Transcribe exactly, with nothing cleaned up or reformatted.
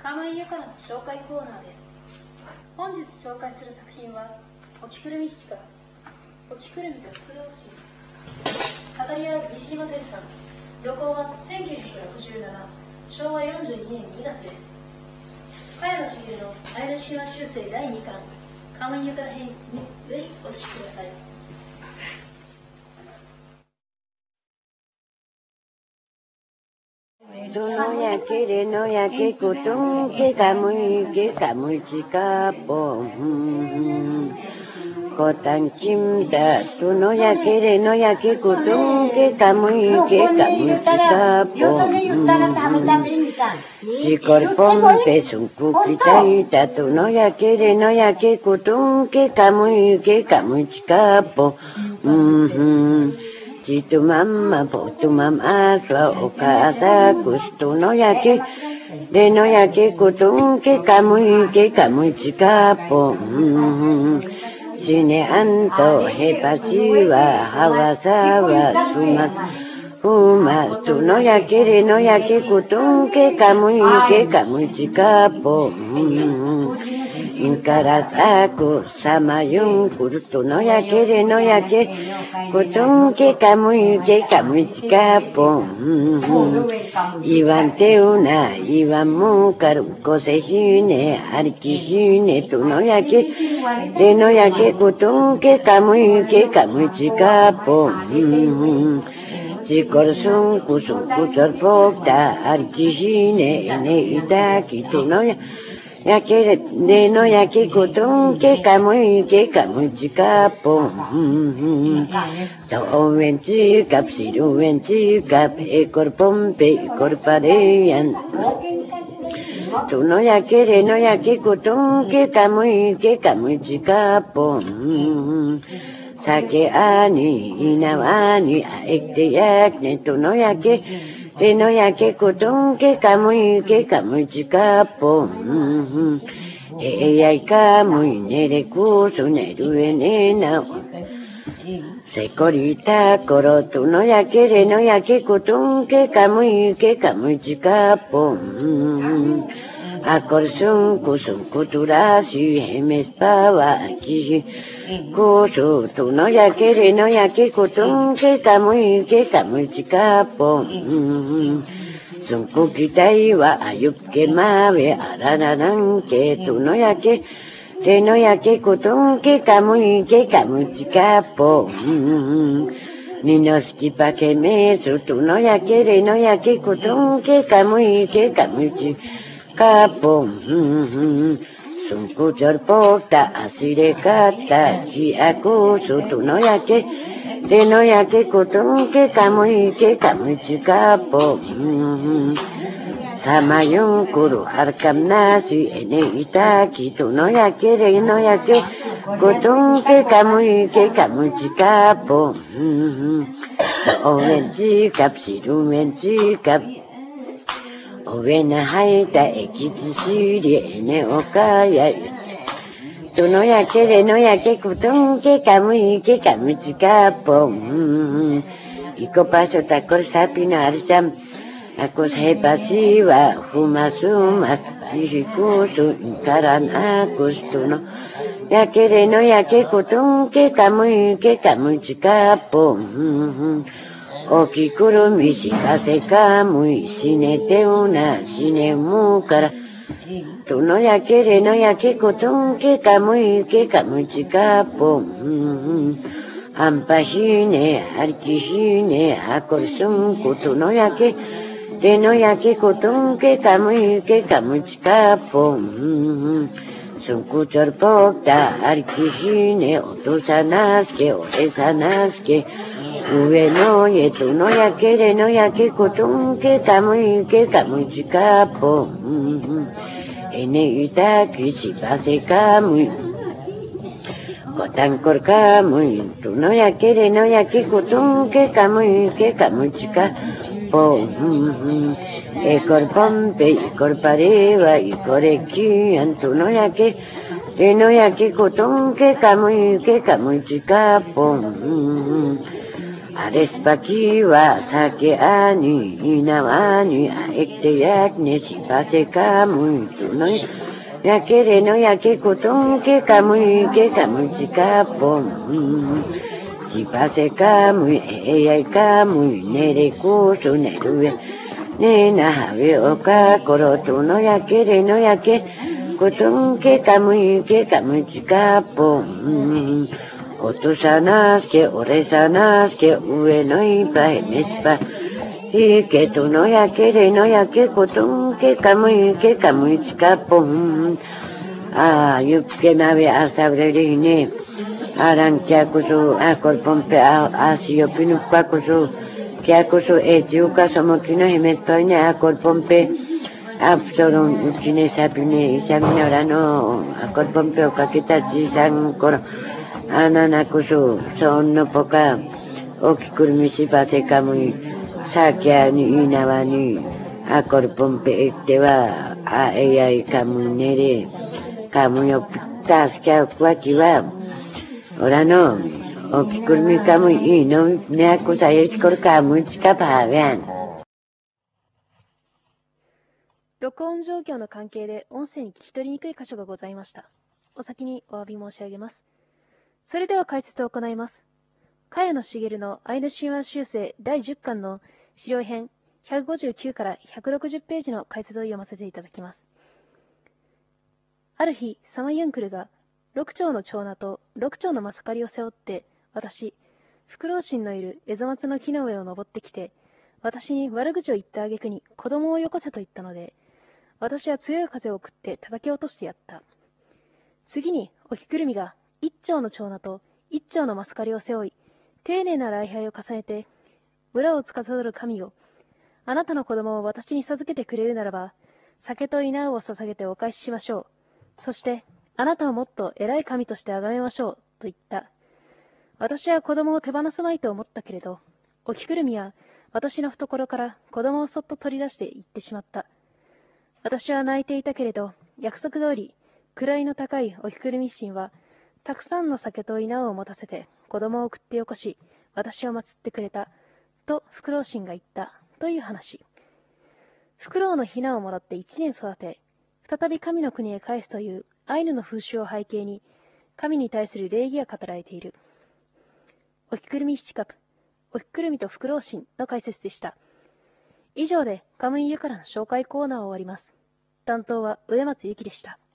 カムイユカの紹介コーナーです。本日紹介する作品はおきくるみ七花、おきくるみとフクロウシ。語り合う西島哲さん。旅行はせんきゅうひゃくろくじゅうなな、しょうわよんじゅうにねんにがつです。茅野茂のアイヌ神話修正だいにかん、カムイユカ編によりお聞きください。 どのやけれのやけことんけかむいけかむちかぽんこたんきんだどのやけれのやけことんけかむいけかむちかぽんじこりぽんぺすんくきたいたどのやけれのやけことんけかむいけかむちかぽんJitu mama potu mama swa okasa gusto no yake de no yake kutung ke kamu ke kamu chikapo sine anto hepasi wa hawasa wa sumas umas tu no yake de no yake kutung ke kamu ke kamu chikapo Inkarataku sama yung kuruto no yake de no yake kutung ke kamu ke kamu chikapo Iwan te una iwan mu karuko se hine ariki hine tu no yake de no yake kutung ke kamu ke kamu chikapo Jikor sun kusung kusor pokta ariki hine ene itaki tu no yake Yake de no yake kutung ke kamu ke kamu chikapo To owen chikap siru wen chikap ekor pompe ekor pareyan Tu no yake de no yake kutung ke kamu ke kamu chikapo Sake ani inawani aekte yakne tu no yake De no yake kutung ke kamu ke kamu chikapo E ai kamu nere kusu neru ene na Sekorita koro tu no yake de no yake kutung ke kamu ke kamu chikapo Akorsun kusum kuturasi hemestawa aki Kusu tu no yake de no yake kutung ke kamu ke kamu chikapo Sunku kitai wa ayup ke mawe arararan ke tu no yake de no yake kutung ke kamu ke kamu chikapo Ninos kipake mesu tu no yake de no yake kutung ke kamu ke kamu chikapo Sunku chorpokta asire kata ki aku sutu no yake de no yake kutung ke kamu ke kamu chikapo Sama yung kuru harkam nasi ene itaki tu no yake de no yake kutung ke kamu ke kamu chikapo Owen chikap siru men chikap Owen haita ekichi shiri ene okaya Tu no yake de no yake kutung ke kamu ke kamu chikapo Iko paso takor sapi no arsam Akos hepasi wa humasumas Sirikusu inkaran akos tu no Yake de no yake kutung ke kamu ke kamu chikapo Oki kuru misi kase kamu Sinete una sine mukara Tu no yake de no yake kutung ke kamu ke kamu chikapo Ampa hine arki hine akorsun kutu no yake De no yake kutung ke kamu ke kamu chikapo Sunku chorpokta arki hine otosanaske oresanaske Ue no ye tu no yake de no yake kutung ke kamu ke kamu chikapo Ene itaki sipase kamu Kotankor kamu tu no yake de no yake kutung ke kamu ke kamu chikapo Ekor pompe ekor pareva ekor ekian tu no yake de no yake kutung ke kamu ke kamu chikapo アレスパキは酒あに、いなわに、あえてやきねしばせかむいつのやけれのやけことんけかむいけかむいちかぽん。しばせかむいえやいかむいねれこそねるえ。ねえなはべおかころとのやけれのやけことんけかむいけかむいちかぽん。おとさなすけ、おれさなすけ、上のいっぱいめしぱ。いけとのやけれのやけことんけかむいけかむいちかぽん。ああ、ゆっけなべあさぶれりね。あらんきゃこそ、あこるぽんぺあ、あしよぴぬっぱこそ。きゃこそ、えちうかそもきのへめっといね、あこるぽんぺ。あぷそろん、うちねさびね、いさみのらの、あこるぽんぺをかけたちいさんころ。あななこそ、そんのぽか、おきくるみしばせかむい、さきゃにいなわに、あこるぽんぺえっては、あえやいかむねれ、かむよぴったすきゃうくわきは、おらの、おきくるみかむいいの、ねあこさえしこるかむいちかぱべん。 録音状況の関係で音声に聞き取りにくい箇所がございました。お先にお詫び申し上げます。それでは解説を行います。茅野茂のアイヌ神話修正だいじゅっかんの資料編ひゃくごじゅうきゅうからひゃくろくじゅうページの解説を読ませていただきます。ある日、サマユンクルが六丁の長名と六丁のマサカリを背負って、私、フクロウシンのいるエゾマツの木の上を登ってきて、私に悪口を言った挙句に子供をよこせと言ったので、私は強い風を送って叩き落としてやった。次に、おきくるみが一丁の長名と一丁のマサカリを背負い、丁寧な礼拝を重ねて、村を司る神よ、あなたの子供を私に授けてくれるならば、酒と稲を捧げてお返ししましょう。そして、あなたをもっと偉い神として崇めましょう、と言った。私は子供を手放すまいと思ったけれど、おきくるみは私の懐から子供をそっと取り出して行ってしまった。私は泣いていたけれど、約束通り、位の高いおきくるみ神は、たくさんの酒と稲を持たせて子供を送ってよこし、私を祀ってくれた、とフクロウ神が言った、という話。フクロウのヒナをもらって一年育て、再び神の国へ返すというアイヌの風習を背景に、神に対する礼儀が語られている。おきくるみ七角、おきくるみとフクロウ神の解説でした。以上でカムイユからの紹介コーナーを終わります。担当は上松ゆきでした。